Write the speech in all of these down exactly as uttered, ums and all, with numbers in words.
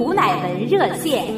胡乃文热线。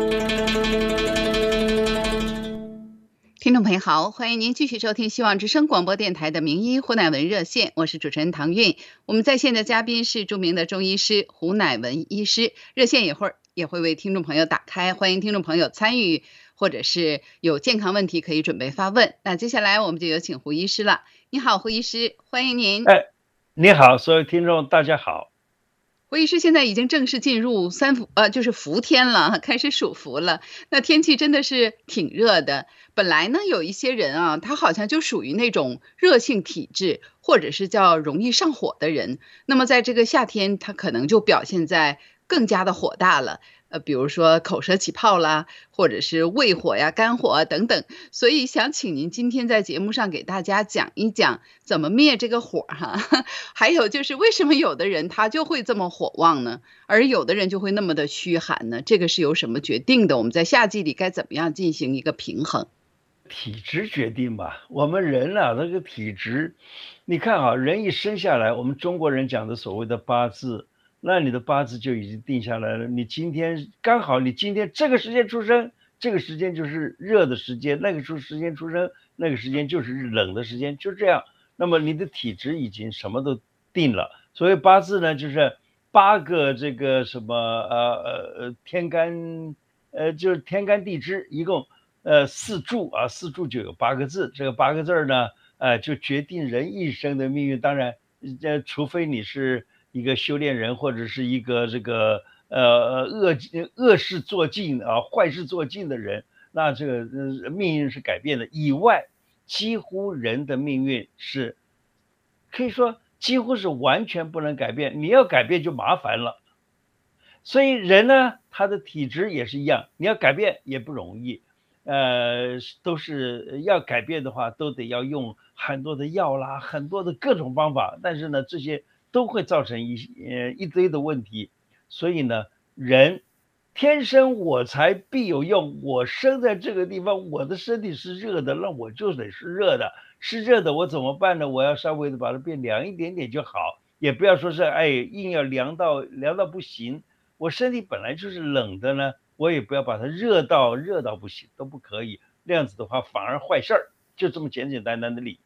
听众朋友好，欢迎您继续收听希望之声广播电台的名医胡乃文热线，我是主持人唐韵。我们在线的嘉宾是著名的中医师胡乃文医师，热线一会儿也会为听众朋友打开，欢迎听众朋友参与，或者是有健康问题可以准备发问。那接下来我们就有请胡医师了。你好，胡医师，欢迎您。 哎，你好，所有听众大家好。 胡医师现在已经正式进入三伏，呃，就是伏天了，开始属伏了。那天气真的是挺热的。本来呢，有一些人啊，他好像就属于那种热性体质，或者是叫容易上火的人。那么在这个夏天，他可能就表现在更加的火大了。呃，比如说口舌起泡啦，或者是胃火呀、肝火啊等等。所以想请您今天在节目上给大家讲一讲怎么灭这个火哈。还有就是为什么有的人他就会这么火旺呢，而有的人就会那么的虚寒呢？这个是由什么决定的？我们在夏季里该怎么样进行一个平衡？ 体质决定吧，我们人啊，那个体质，你看啊，人一生下来，我们中国人讲的所谓的八字。那你的八字就已经定下来了，你今天刚好你今天这个时间出生，这个时间就是热的时间，那个时间出生，那个时间就是冷的时间，就这样。那么你的体质已经什么都定了。所谓八字呢，就是八个这个什么呃呃呃天干，呃就是天干地支，一共呃四柱啊，四柱就有八个字，这个八个字呢，呃就决定人一生的命运。当然，呃除非你是一个修炼人，或者是一个这个呃恶恶事做尽啊，坏事做尽的人，那这个呃命运是改变的。以外，几乎人的命运是可以说几乎是完全不能改变，你要改变就麻烦了。所以人呢，他的体质也是一样，你要改变也不容易。呃，都是要改变的话，都得要用很多的药啦，很多的各种方法，但是呢，这些都会造成一呃一堆的问题。所以呢，人天生我材必有用，我生在这个地方，我的身体是热的，那我就得是热的，是热的我怎么办呢？我要稍微的把它变凉一点点就好，也不要说是哎硬要凉到凉到不行。我身体本来就是冷的呢，我也不要把它热到热到不行，都不可以。那样子的话反而坏事儿，就这么简简单单的理。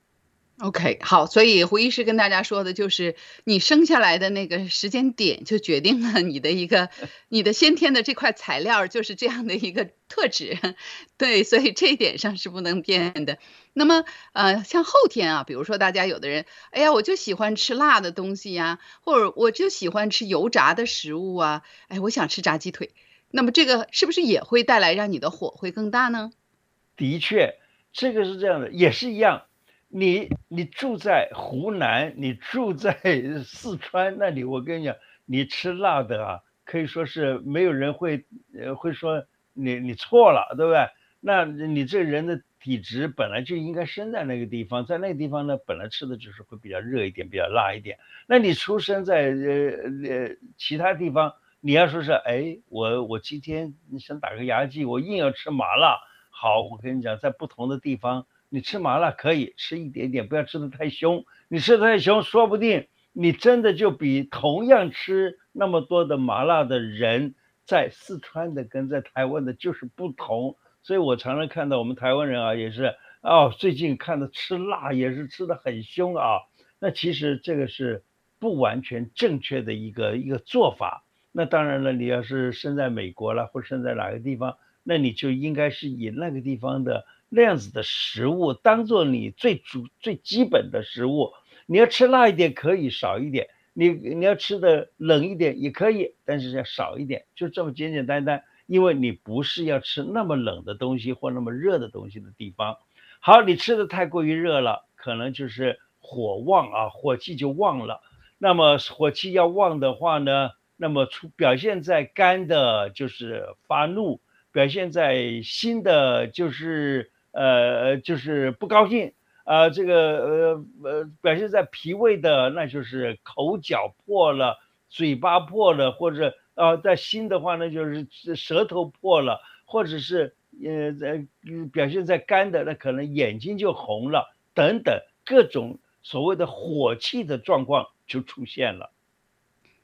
OK， 好，所以胡医师跟大家说的就是，你生下来的那个时间点就决定了你的一个，你的先天的这块材料就是这样的一个特质，对，所以这一点上是不能变的。那么，呃，像后天啊，比如说大家有的人，哎呀，我就喜欢吃辣的东西呀，或者我就喜欢吃油炸的食物啊，哎，我想吃炸鸡腿，那么这个是不是也会带来让你的火会更大呢？ 的确，这个是这样的，也是一样。你你住在湖南，你住在四川那里，我跟你讲，你吃辣的啊，可以说是没有人会呃会说你你错了，对不对？那你这人的体质本来就应该生在那个地方，在那个地方呢，本来吃的就是会比较热一点，比较辣一点。那你出生在呃呃其他地方，你要说是哎，我我今天想打个牙祭，我硬要吃麻辣。好，我跟你讲，在不同的地方，你吃麻辣可以吃一点点，不要吃得太凶。你吃得太凶，说不定你真的就比同样吃那么多的麻辣的人，在四川的跟在台湾的就是不同。所以我常常看到我们台湾人啊，也是哦，最近看到吃辣也是吃得很凶啊。那其实这个是不完全正确的一个一个做法。那当然了，你要是生在美国了，或者生在哪个地方，那你就应该是以那个地方的那样子的食物当做你最主最基本的食物。你要吃辣一点可以，少一点，你你要吃的冷一点也可以，但是要少一点，就这么简简单单。因为你不是要吃那么冷的东西或那么热的东西的地方。好，你吃的太过于热了，可能就是火旺啊，火气就旺了。那么火气要旺的话呢，那么出表现在肝的就是发怒，表现在心的就是呃就是不高兴啊、呃，这个呃呃表现在脾胃的那就是口角破了，嘴巴破了，或者啊、呃、在心的话呢就是舌头破了，或者是呃在表现在肝的那可能眼睛就红了等等各种所谓的火气的状况就出现了。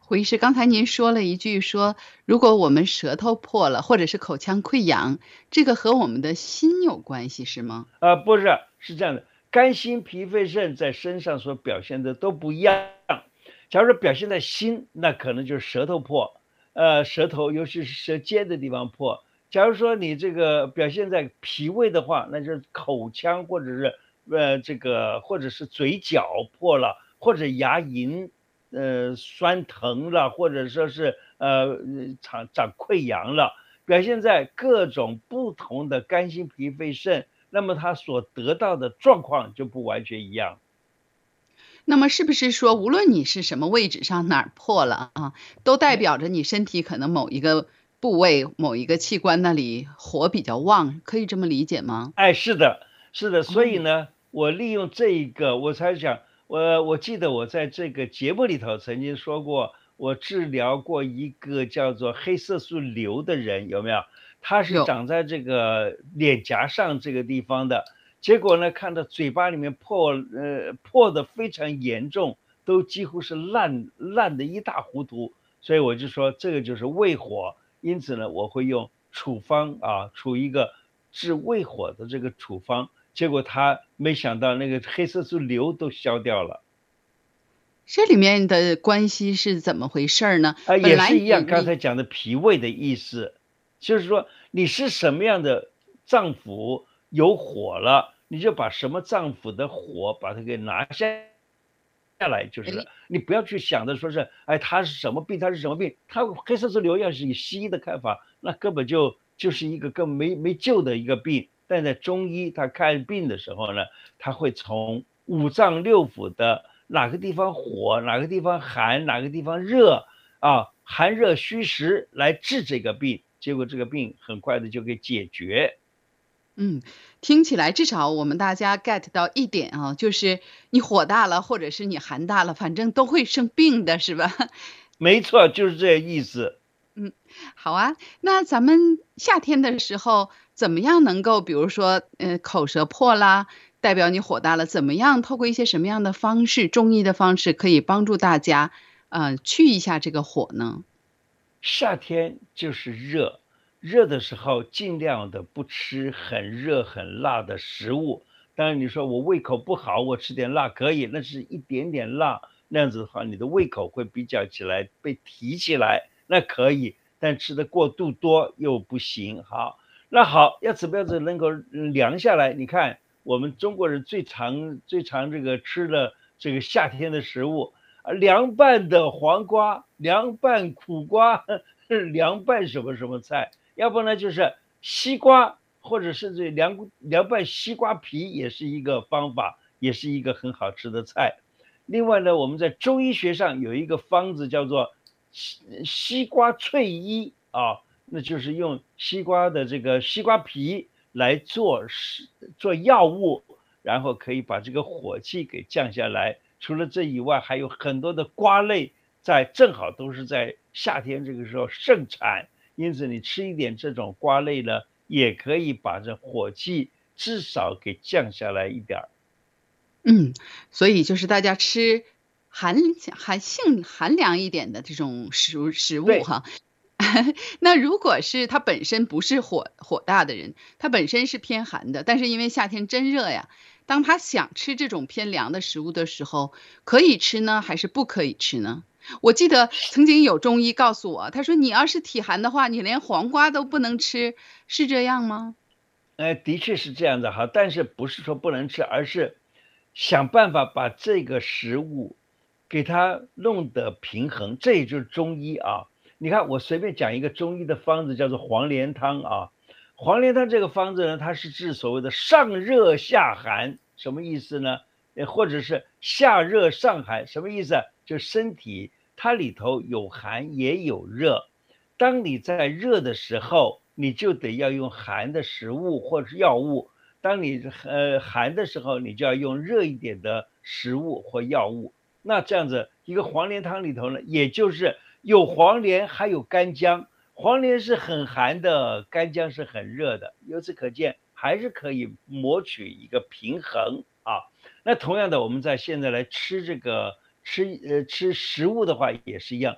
胡医师，刚才您说了一句说，如果我们舌头破了，或者是口腔溃疡，这个和我们的心有关系是吗？ 啊，不是，是这样的，肝、心、脾、肺、肾在身上所表现的都不一样。假如说表现在心，那可能就是舌头破，呃，舌头尤其是舌尖的地方破。假如说你这个表现在脾胃的话，那就是口腔或者是呃这个或者是嘴角破了，或者牙龈呃酸疼了，或者说是呃长长溃疡了。表现在各种不同的肝、心、脾、肺、肾，那么它所得到的状况就不完全一样。 那么是不是说，无论你是什么位置上哪儿破了啊，都代哎表着你身体可能某一个部位、某一个器官那里火比较旺，可以这么理解吗？ 哎，是的，是的，所以哦， 呢，我利用这一个，我才想，我我记得我在这个节目里头曾经说过，我治疗过一个叫做黑色素瘤的人，有没有？他是有， 长在这个脸颊上这个地方的，结果呢，看到嘴巴里面破，呃，破的非常严重，都几乎是烂烂的一塌糊涂，所以我就说这个就是胃火，因此呢，我会用处方啊，处一个治胃火的这个处方，结果他没想到那个黑色素瘤都消掉了。 这里面的关系是怎么回事儿呢？ 啊， 本来也是一样，刚你你才讲的脾胃的意思，就是说你是什么样的脏腑有火了，你就把什么脏腑的火把它给拿下下来，就是了。 诶你不要去想着说是，哎，他是什么病，他是什么病，他黑色素瘤要是以西医的看法，那根本就就是一个更没没救的一个病。但在中医他看病的时候呢，他会从五脏六腑的哪个地方火，哪个地方寒，哪个地方热啊，寒热虚实来治这个病，结果这个病很快的就给解决。 嗯，听起来至少我们大家 get 到一点啊，就是你火大了，或者是你寒大了，反正都会生病的，是吧？ 没错，就是这意思。 嗯，好啊。那咱们夏天的时候，怎么样能够，比如说，呃，口舌破啦，代表你火大了，怎么样透过一些什么样的方式，中医的方式，可以帮助大家，呃，去一下这个火呢？ 夏天就是热，热的时候尽量的不吃很热很辣的食物。当然你说我胃口不好，我吃点辣可以，那是一点点辣，那样子的话，你的胃口会比较起来被提起来，那可以，但吃的过度多又不行。好，那好，要怎么样子能够嗯凉下来？你看我们中国人最常最常这个吃的这个夏天的食物。啊，凉拌的黄瓜，凉拌苦瓜，凉拌什么什么菜，要不呢就是西瓜，或者甚至凉凉拌西瓜皮也是一个方法，也是一个很好吃的菜。另外呢，我们在中医学上有一个方子叫做西西瓜翠衣啊，那就是用西瓜的这个西瓜皮来做是做药物，然后可以把这个火气给降下来。除了这以外，还有很多的瓜类在正好都是在夏天这个时候盛产，因此你吃一点这种瓜类呢，也可以把这火气至少给降下来一点儿。 嗯，所以就是大家吃寒寒性寒凉一点的这种食物食物对， 哈。那如果是他本身不是火火大的人，他本身是偏寒的，但是因为夏天真热呀，当他想吃这种偏凉的食物的时候，可以吃呢，还是不可以吃呢？我记得曾经有中医告诉我，他说你要是体寒的话，你连黄瓜都不能吃，是这样吗？ 呃，的确是这样的哈，但是不是说不能吃，而是想办法把这个食物给它弄得平衡，这也就是中医啊。你看，我随便讲一个中医的方子，叫做黄连汤啊。黄连汤这个方子呢，它是治所谓的上热下寒，什么意思呢？呃，或者是下热上寒，什么意思啊？就身体它里头有寒也有热，当你在热的时候，你就得要用寒的食物或者是药物；当你呃寒的时候，你就要用热一点的食物或药物。那这样子，一个黄连汤里头呢，也就是有黄连，还有干姜。黄连是很寒的，干姜是很热的。由此可见，还是可以谋取一个平衡啊。那同样的，我们在现在来吃这个吃呃吃食物的话也是一样。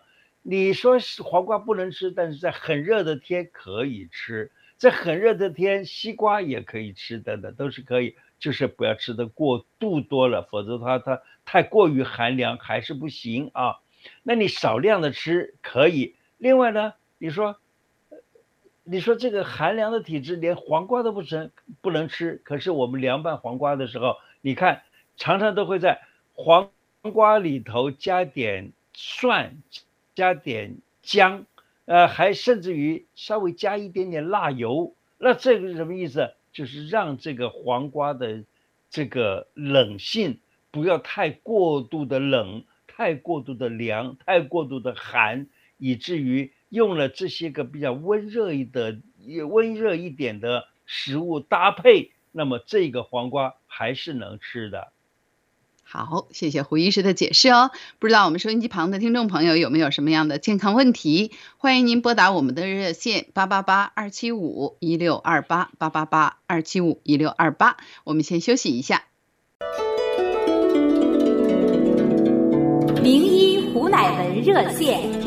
你说是黄瓜不能吃，但是在很热的天可以吃，在很热的天西瓜也可以吃，等等都是可以，就是不要吃的过度多了，否则的话它太过于寒凉还是不行啊。那你少量的吃可以。另外呢，你说你说这个寒凉的体质连黄瓜都不成不能吃，可是我们凉拌黄瓜的时候，你看常常都会在黄瓜里头加点蒜，加点姜，呃，还甚至于稍微加一点点辣油。那这个是什么意思？就是让这个黄瓜的这个冷性不要太过度的冷，太过度的凉，太过度的寒，以至于用了这些个比较温热一的温热一点的食物搭配，那么这个黄瓜还是能吃的。 好，谢谢胡医师的解释哦。不知道我们收音机旁的听众朋友有没有什么样的健康问题？欢迎您拨打我们的热线八八八二七五一六二八八八八二七五一六二八。我们先休息一下。 名医胡乃文热线。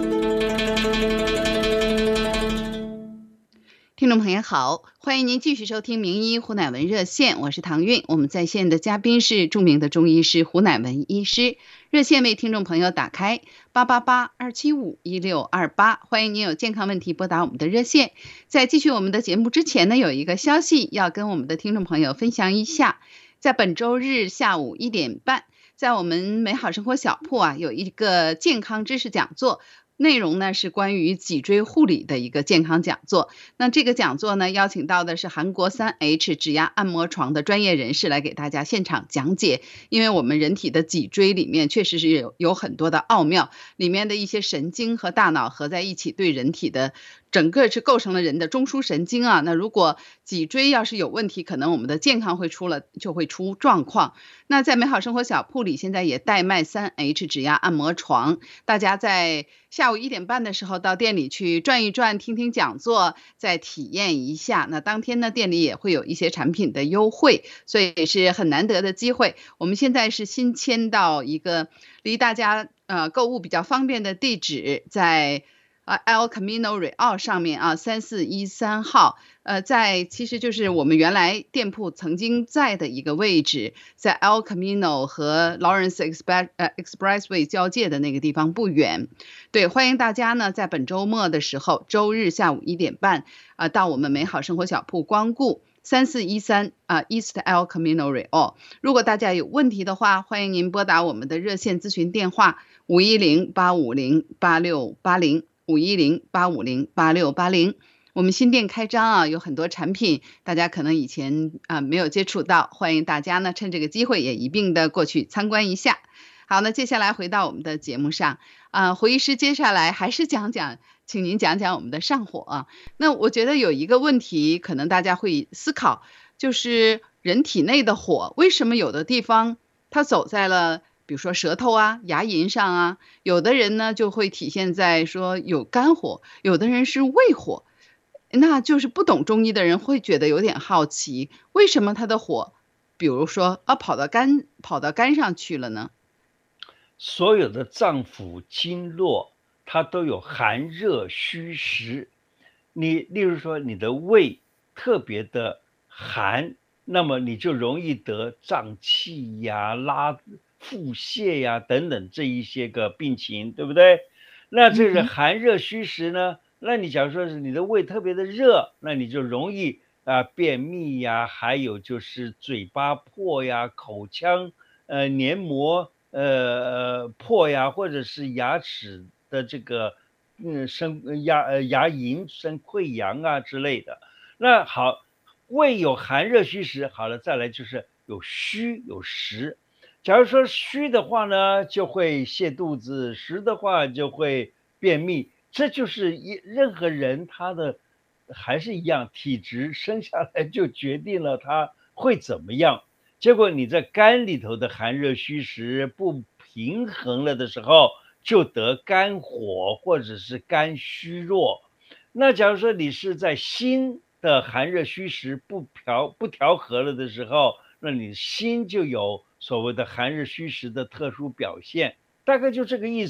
听众朋友好，欢迎您继续收听名医胡乃文热线，我是唐韵。我们在线的嘉宾是著名的中医师胡乃文医师，热线为听众朋友打开八八八二七五一六二八，欢迎您有健康问题拨打我们的热线。在继续我们的节目之前呢，有一个消息要跟我们的听众朋友分享一下，在本周日下午一点半，在我们美好生活小铺啊，有一个健康知识讲座。内容呢是关于脊椎护理的一个健康讲座。那这个讲座呢，邀请到的是韩国三 H 指压按摩床的专业人士来给大家现场讲解。因为我们人体的脊椎里面确实是有有很多的奥妙，里面的一些神经和大脑合在一起，对人体的整个是构成了人的中枢神经啊。那如果脊椎要是有问题，可能我们的健康会出了就会出状况。那在美好生活小铺里，现在也代卖三 H 指压按摩床，大家在下午一点半的时候到店里去转一转，听听讲座，再体验一下。那当天呢，店里也会有一些产品的优惠，所以也是很难得的机会。我们现在是新迁到一个离大家呃购物比较方便的地址，在啊 El Camino Real 上面啊，三四一三号，呃，在其实就是我们原来店铺曾经在的一个位置，在 El Camino 和 Lawrence Express 呃 Expressway 交界的那个地方不远。对，欢迎大家呢在本周末的时候，周日下午一点半啊、呃，到我们美好生活小铺光顾。三四一三啊 East El Camino Real。如果大家有问题的话，欢迎您拨打我们的热线咨询电话五一零八五零八六八零。五一零八五零八六八零，我们新店开张啊，有很多产品，大家可能以前啊没有接触到，欢迎大家呢趁这个机会也一并的过去参观一下。好，那接下来回到我们的节目上啊，胡医师接下来还是讲讲，请您讲讲我们的上火啊。那我觉得有一个问题，可能大家会思考，就是人体内的火，为什么有的地方它走在了比如说舌头啊、牙龈上啊，有的人呢就会体现在说有肝火，有的人是胃火。那就是不懂中医的人会觉得有点好奇，为什么他的火，比如说啊跑到肝跑到肝上去了呢？ 所有的脏腑经络，它都有寒热虚实。你例如说你的胃特别的寒，那么你就容易得胀气呀、拉腹泻呀等等这一些个病情，对不对？那这个寒热虚实呢？那你假如说是你的胃特别的热，那你就容易啊、呃、便秘呀，还有就是嘴巴破呀、口腔呃黏膜呃破呀，或者是牙齿的这个嗯生牙呃牙龈生溃疡啊之类的。那好，胃有寒热虚实，好了，再来就是有虚有实。假如说虚的话呢，就会泻肚子；实的话就会便秘。这就是一任何人他的还是一样，体质生下来就决定了他会怎么样。结果你在肝里头的寒热虚实不平衡了的时候，就得肝火或者是肝虚弱。那假如说你是在心的寒热虚实不调不调和了的时候，那你心就有所谓的寒热虚实的特殊表现，大概就这个意思。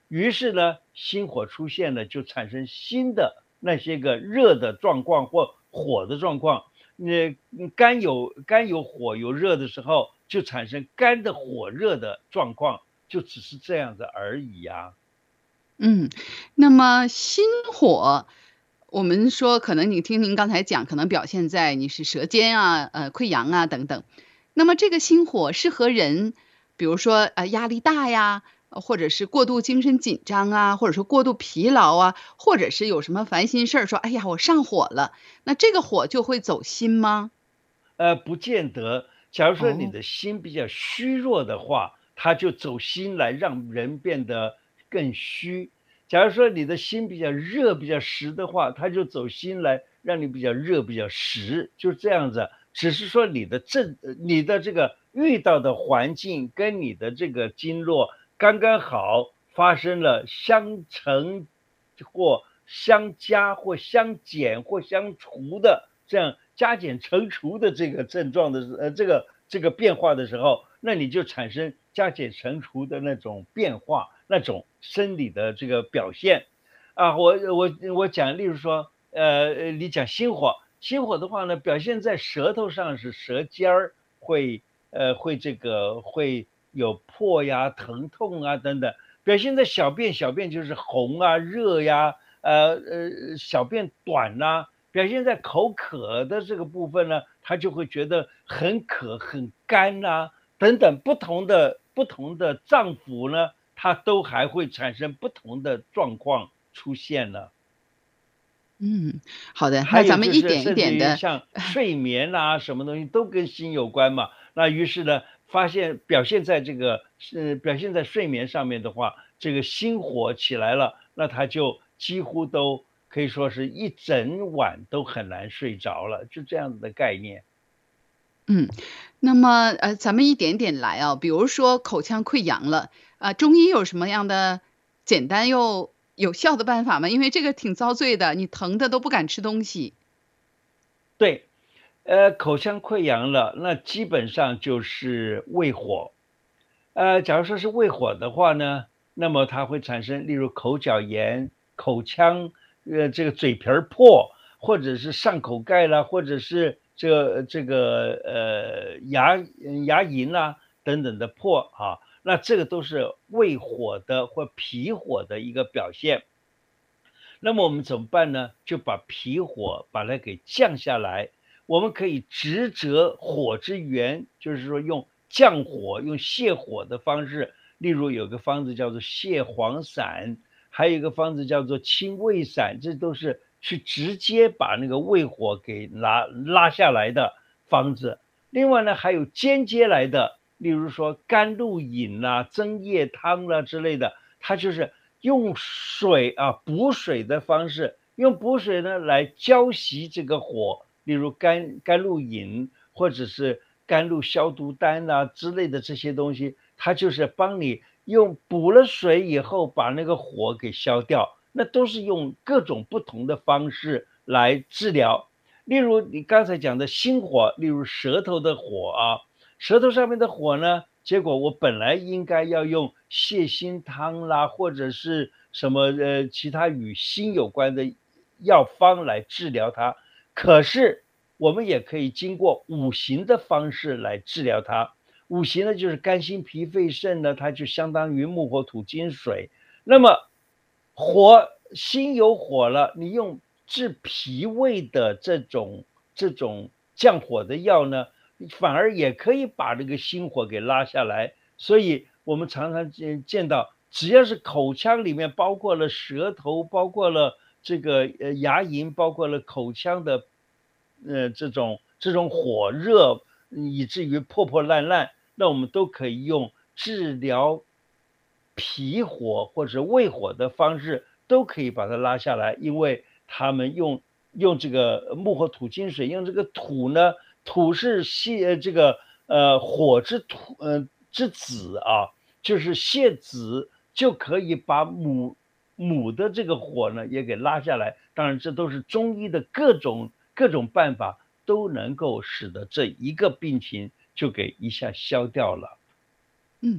于是呢，心火出现了，就产生新的那些个热的状况或火的状况。那肝有肝有火有热的时候，就产生肝的火热的状况，就只是这样子而已呀。 嗯，那么心火，我们说可能你听您刚才讲，可能表现在你是舌尖啊、呃溃疡啊等等。那么这个心火是和人，比如说呃压力大呀，呃或者是过度精神紧张啊，或者说过度疲劳啊，或者是有什么烦心事儿，说哎呀我上火了，那这个火就会走心吗？ 呃，不见得。假如说你哦， 的心比较虚弱的话，它就走心来让人变得更虚；假如说你的心比较热、比较实的话，它就走心来让你比较热、比较实，就这样子。只是说你的症、呃你的这个遇到的环境跟你的这个经络刚刚好发生了相乘或相加或相减或相除的这样加减乘除的这个症状的呃这个这个变化的时候，那你就产生加减乘除的那种变化，那种生理的这个表现啊。我我我讲，例如说，呃，呃你讲心火，心火的话呢，表现在舌头上是舌尖儿会呃会这个会有破呀、疼痛啊等等，表现在小便，小便就是红啊、热呀，呃呃，小便短呐、表现在口渴的这个部分呢，他就会觉得很渴、很干呐、等等不同的不同的脏腑呢，它都还会产生不同的状况出现呢。 嗯，好的，那还有咱们一点一就是甚至点的， 于像睡眠呐、什么东西都跟心有关嘛。那于是呢，发现表现在这个是表现在睡眠上面的话，这个心火起来了，那他就几乎都可以说是一整晚都很难睡着了，就这样子的概念。 嗯，那么，呃，咱们一点点来啊，比如说口腔溃疡了，啊，中医有什么样的简单又有效的办法吗？因为这个挺遭罪的，你疼的都不敢吃东西。 对，呃，口腔溃疡了，那基本上就是胃火。呃，假如说是胃火的话呢，那么它会产生，例如口角炎、口腔呃这个嘴皮儿破，或者是上口盖啦，或者是这这个呃牙牙龈啦等等的破啊，那这个都是胃火的或脾火的一个表现。那么我们怎么办呢？就把脾火把它给降下来。我们可以直折火之源，就是说用降火、用泻火的方式。例如有个方子叫做泻黄散，还有一个方子叫做清胃散，这都是去直接把那个胃火给拉拉下来的方子。另外呢，还有间接来的，例如说甘露饮啦、增液汤啦之类的，它就是用水啊补水的方式，用补水呢来浇熄这个火，例如甘甘露饮或者是甘露消毒丹呐、之类的这些东西，它就是帮你用补了水以后把那个火给消掉，那都是用各种不同的方式来治疗。例如你刚才讲的心火，例如舌头的火啊，舌头上面的火呢，结果我本来应该要用泻心汤啦，或者是什么呃其他与心有关的药方来治疗它，可是我们也可以经过五行的方式来治疗它。五行呢就是肝心脾肺肾呢，它就相当于木火土金水。那么火心有火了，你用治脾胃的这种这种降火的药呢，反而也可以把这个心火给拉下来。所以我们常常见见到，只要是口腔里面包括了舌头，包括了这个呃牙龈，包括了口腔的呃这种这种火热，以至于破破烂烂，那我们都可以用治疗脾火或者胃火的方式，都可以把它拉下来。因为他们用用这个木火土金水，用这个土呢，土是泄这个呃火之土呃之子啊，就是泄子，就可以把母母的这个火呢也给拉下来。当然，这都是中医的各种各种办法，都能够使得这一个病情就给一下消掉了。 嗯，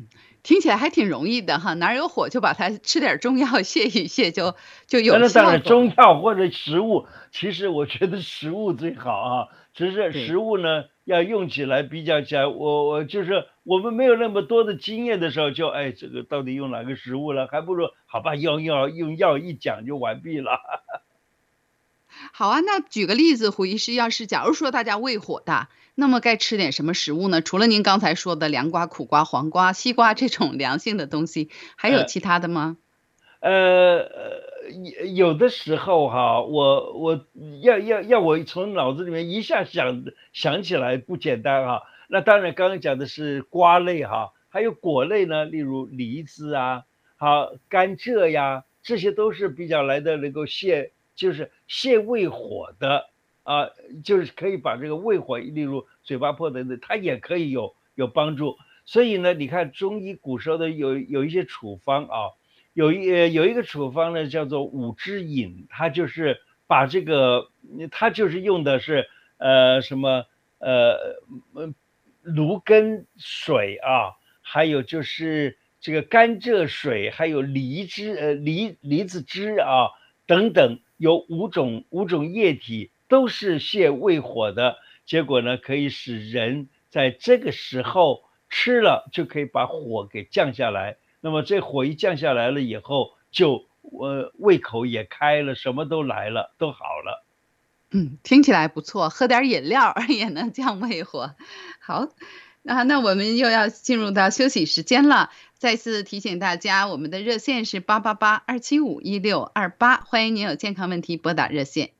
听起来还挺容易的哈，哪儿有火就把它吃点中药泄一泄，就就有那当然， 效果。 中药或者食物，其实我觉得食物最好啊。只是对。 食物呢，要用起来比较起来，我我就是我们没有那么多的经验的时候就，哎，这个到底用哪个食物了？还不如好吧，用药用药一讲就完毕了。 好啊，那举个例子，胡医师，要是假如说大家胃火大，那么该吃点什么食物呢？除了您刚才说的凉瓜、苦瓜、黄瓜、西瓜这种凉性的东西，还有呃其他的吗？ 呃呃，有有的时候哈，我我要要要我从脑子里面一下想想起来不简单哈。那当然，刚刚讲的是瓜类哈，还有果类呢，例如梨子啊，好甘蔗呀，这些都是比较来的能够泻，就是泻胃火的啊，就是可以把这个胃火，例如嘴巴破等等，它也可以有有帮助。所以呢，你看中医古时候的有有一些处方啊。有一呃有一个处方呢，叫做五汁饮，它就是把这个，它就是用的是呃什么呃呃芦根水啊，还有就是这个甘蔗水，还有梨汁呃梨梨子汁啊等等，有五种五种液体都是泻胃火的，结果呢可以使人在这个时候吃了就可以把火给降下来。那么这火一降下来了以后，就呃胃口也开了，什么都来了，都好了。 嗯，听起来不错，喝点饮料儿也能降胃火。好，那那我们又要进入到休息时间了。再次提醒大家，我们的热线是八八八二七五一六二八，欢迎您有健康问题拨打热线。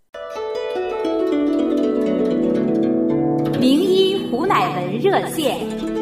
名医胡乃文热线。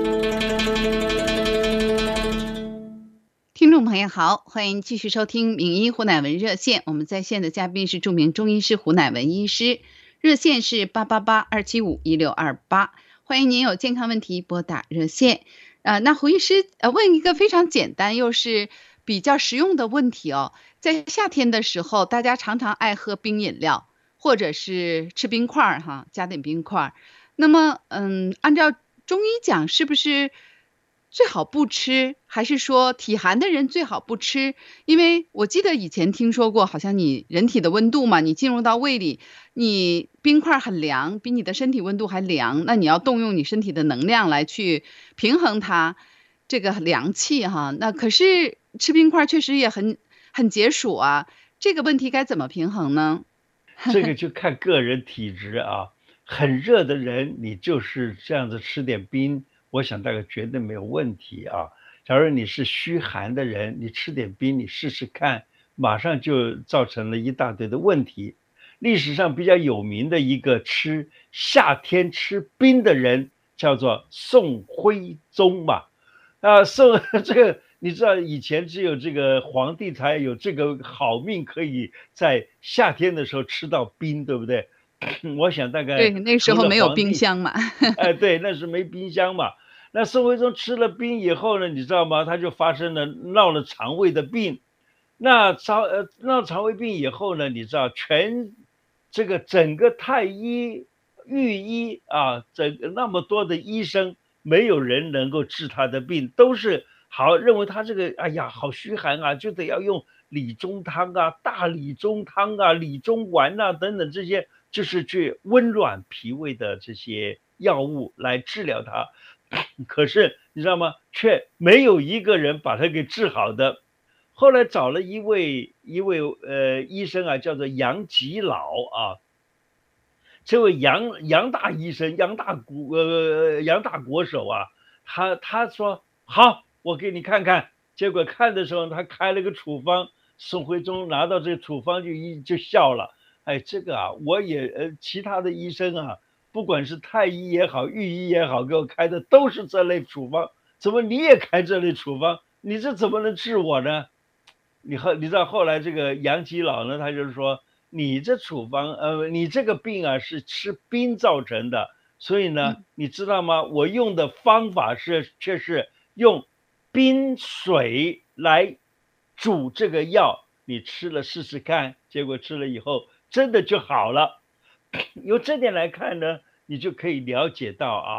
听众朋友好，欢迎继续收听名医胡乃文热线，我们在线的嘉宾是著名中医师胡乃文医师，热线是八八八二七五一六二八，欢迎您有健康问题拨打热线。呃，那胡医师呃问一个非常简单又是比较实用的问题哦，在夏天的时候，大家常常爱喝冰饮料，或者是吃冰块儿哈，加点冰块儿。那么，嗯，按照中医讲，是不是最好不吃，还是说体寒的人最好不吃？因为我记得以前听说过，好像你人体的温度嘛，你进入到胃里，你冰块很凉，比你的身体温度还凉，那你要动用你身体的能量来去平衡它这个凉气哈。那可是吃冰块确实也很很解暑啊，这个问题该怎么平衡呢？ 这个就看个人体质啊，很热的人，你就是这样子吃点冰，我想大概绝对没有问题啊。假如你是虚寒的人，你吃点冰，你试试看，马上就造成了一大堆的问题。历史上比较有名的一个吃夏天吃冰的人，叫做宋徽宗嘛。啊，宋这个你知道以前只有这个皇帝才有这个好命，可以在夏天的时候吃到冰，对不对？我想大对， 概那时除了候没有皇帝， 冰箱嘛。 哎，对，那是没冰箱嘛。那宋徽宗吃了冰以后呢，你知道吗？他就发生了闹了肠胃的病。那肠呃闹肠胃病以后呢，你知道全这个整个太医、御医啊，整个那么多的医生，没有人能够治他的病，都是好认为他这个哎呀好虚寒啊，就得要用理中汤啊、大理中汤啊、理中丸啊等等这些，就是去温暖脾胃的这些药物来治疗它。可是你知道吗？却没有一个人把它给治好的。后来找了一位一位呃医生啊，叫做杨吉老啊。这位杨杨大医生，杨大国呃杨大国手啊，他他说好，我给你看看。结果看的时候，他开了个处方，宋徽宗拿到这个处方就一就笑了。哎，这个啊，我也呃其他的医生啊，不管是太医也好，御医也好，给我开的都是这类处方，怎么你也开这类处方？你这怎么能治我呢？你后你知道后来这个杨吉老呢，他就是说，你这处方，呃，你这个病啊是吃冰造成的，所以呢， 嗯。 你知道吗？我用的方法是却是用冰水来煮这个药，你吃了试试看，结果吃了以后真的就好了。由这点来看呢，你就可以了解到啊，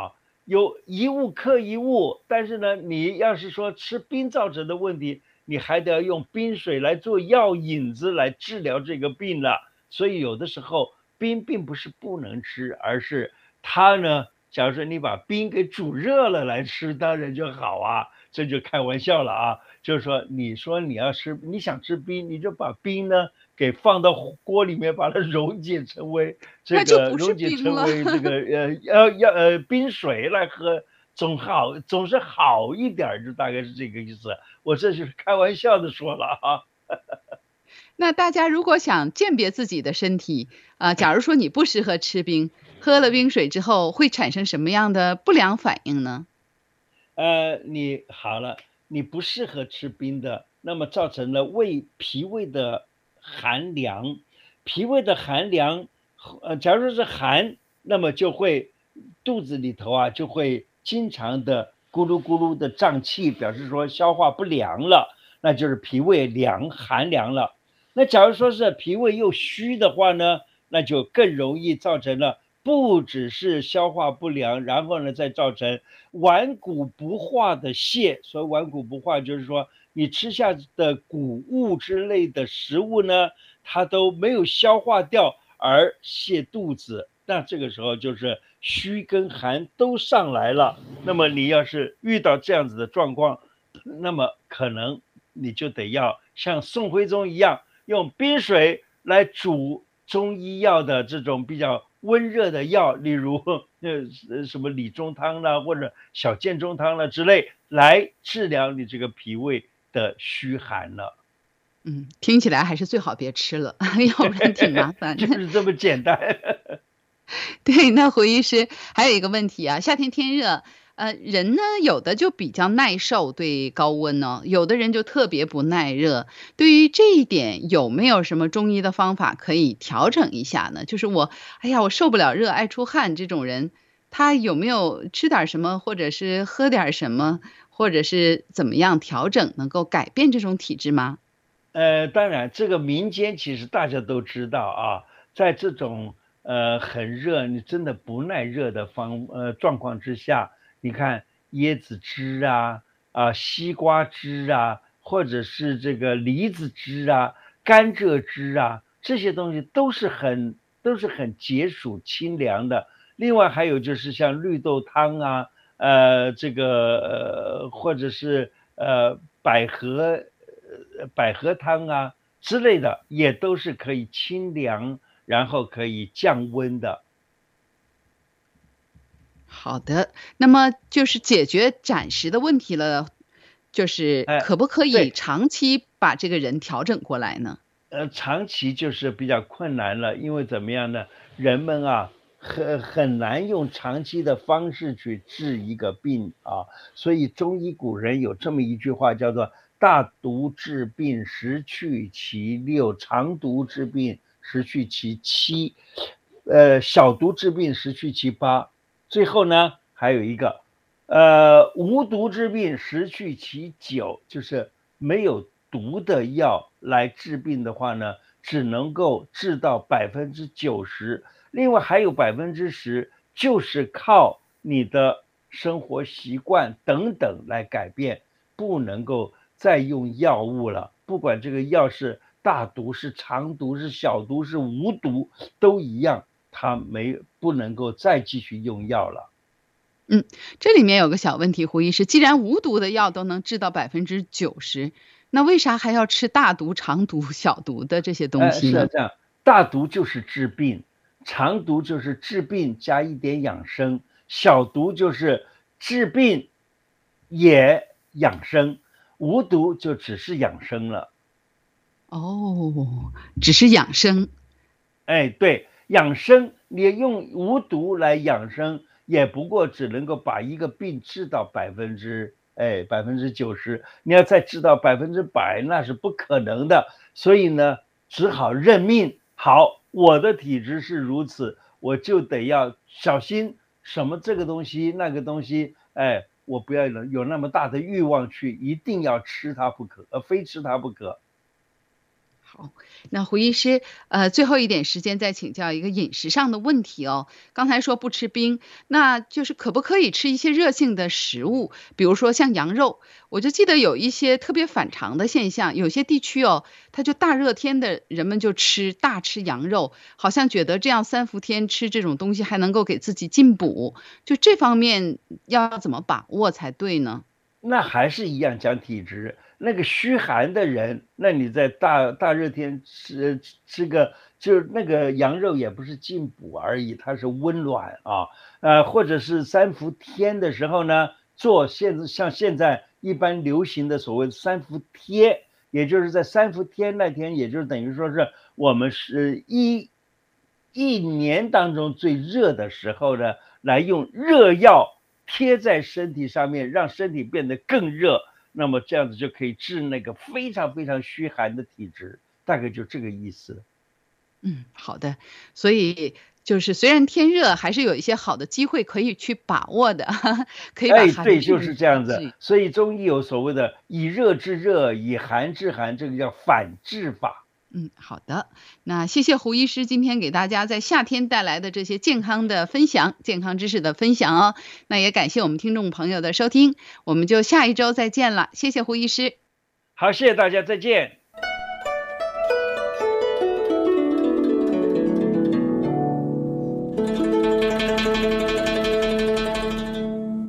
有一物克一物，但是呢，你要是说吃冰造成的问题，你还得要用冰水来做药引子来治疗这个病了。所以有的时候冰并不是不能吃，而是它呢，假如说你把冰给煮热了来吃，当然就好啊，这就开玩笑了啊。就是说，你说你要吃，你想吃冰，你就把冰呢给放到锅里面，把它溶解成为这那就不是个溶解冰了。 成为这个呃要要呃冰水来喝，总好总是好一点儿，就大概是这个意思。我这就是开玩笑的说了啊。 那大家如果想鉴别自己的身体，啊、假如说你不适合吃冰，喝了冰水之后会产生什么样的不良反应呢？ 呃，你好了，你不适合吃冰的，那么造成了胃脾胃的寒凉，脾胃的寒凉，呃，假如说是寒，那么就会肚子里头啊就会经常的咕噜咕噜的胀气，表示说消化不良了，那就是脾胃凉寒凉了。那假如说是脾胃又虚的话呢，那就更容易造成了不只是消化不良，然后呢再造成顽固不化的泻。所谓顽固不化，就是说你吃下的谷物之类的食物呢，它都没有消化掉而泻肚子。那这个时候就是虚跟寒都上来了。那么你要是遇到这样子的状况，那么可能你就得要像宋徽宗一样，用冰水来煮中医药的这种比较温热的药，例如呃什么理中汤啦，或者小建中汤啦之类，来治疗你这个脾胃的虚寒了。 嗯，听起来还是最好别吃了，要不然挺麻烦的。 就是这么简单。 对，那胡医师还有一个问题啊，夏天天热，呃，人呢有的就比较耐受对高温呢，有的人就特别不耐热。对于这一点，有没有什么中医的方法可以调整一下呢？就是我，哎呀，我受不了热，爱出汗这种人，他有没有吃点儿什么，或者是喝点儿什么，或者是怎么样调整，能够改变这种体质吗？ 呃，当然，这个民间其实大家都知道啊，在这种呃很热，你真的不耐热的方呃状况之下，你看椰子汁啊啊西瓜汁啊，或者是这个梨子汁啊、甘蔗汁啊，这些东西都是很都是很解暑清凉的。另外还有就是像绿豆汤啊，呃这个呃或者是呃百合呃百合汤啊之类的，也都是可以清凉，然后可以降温的。 好的，那么就是解决暂时的问题了，就是哎， 可不可以对， 长期把这个人调整过来呢？ 呃，长期就是比较困难了，因为怎么样呢？人们啊，很很难用长期的方式去治一个病啊，所以中医古人有这么一句话，叫做“大毒治病，十去其六；长毒治病，十去其七；呃，小毒治病，十去其八。”最后呢，还有一个，呃，无毒之病，十去其九，就是没有毒的药来治病的话呢，只能够治到百分之九十，另外还有百分之十，就是靠你的生活习惯等等来改变，不能够再用药物了。不管这个药是大毒、是长毒、是小毒、是无毒，都一样，它没不能够再继续用药了。 嗯，这里面有个小问题，胡医师，既然无毒的药都能治到百分之九十，那为啥还要吃大毒、长毒、小毒的这些东呃， 西呢？ 是啊这样，大毒就是治病，长毒就是治病加一点养生，小毒就是治病也养生，无毒就只是养生了。 哦，只是养生。 哎，对，养生，你用无毒来养生，也不过只能够把一个病治到百分之哎百分之九十，你要再治到百分之百，那是不可能的。所以呢，只好认命。好，我的体质是如此，我就得要小心什么这个东西那个东西，哎，我不要有有那么大的欲望去，一定要吃它不可，呃，非吃它不可。 好，那胡医师，呃，最后一点时间再请教一个饮食上的问题哦。刚才说不吃冰，那就是可不可以吃一些热性的食物，比如说像羊肉？我就记得有一些特别反常的现象，有些地区哦，它就大热天的人们就吃大吃羊肉，好像觉得这样三伏天吃这种东西还能够给自己进补，就这方面要怎么把握才对呢？ 那还是一样讲体质，那个虚寒的人，那你在大大热天吃吃个，就是那个羊肉也不是进补而已，它是温暖啊，呃，或者是三伏天的时候呢，做现在像现在一般流行的所谓的三伏贴，也就是在三伏天那天，也就是等于说是我们是一一年当中最热的时候呢，来用热药贴在身体上面，让身体变得更热，那么这样子就可以治那个非常非常虚寒的体质，大概就这个意思。 嗯，好的。所以就是虽然天热，还是有一些好的机会可以去把握的，可以把哎，对， 寒治就是这样子。 治。 所以中医有所谓的以热制热，以寒制寒，这个叫反治法。 嗯，好的。那谢谢胡医师今天给大家在夏天带来的这些健康的分享，健康知识的分享哦。那也感谢我们听众朋友的收听，我们就下一周再见了。谢谢胡医师。 好，谢谢大家，再见。